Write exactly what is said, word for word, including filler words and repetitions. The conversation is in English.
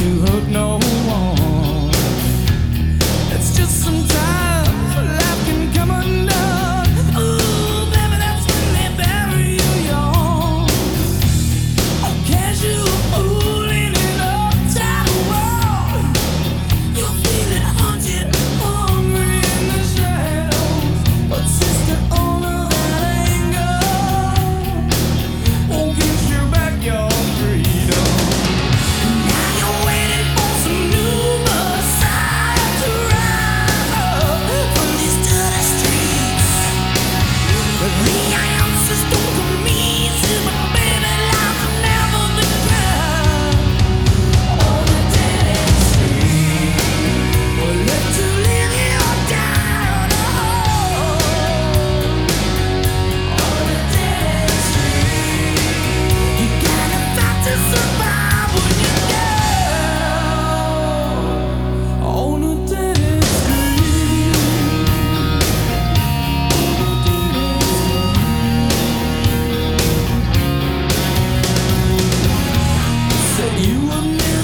to hurt no one. It's just sometimes life can come undone. Ooh, baby, that's when they bury you young. A casual fool in an uptight world. You're feeling haunted, hungry in the shadows. But sister, honor that anger won't get you back your freedom. Now you're waiting for some new messiah to rise up from these dirty streets. But the answers don't come easy, but baby, life's never been kind. On the dead street, we're left to live or die on a hole. On the dead street, you gotta fight to survive when you're down. On a dead street, said you were never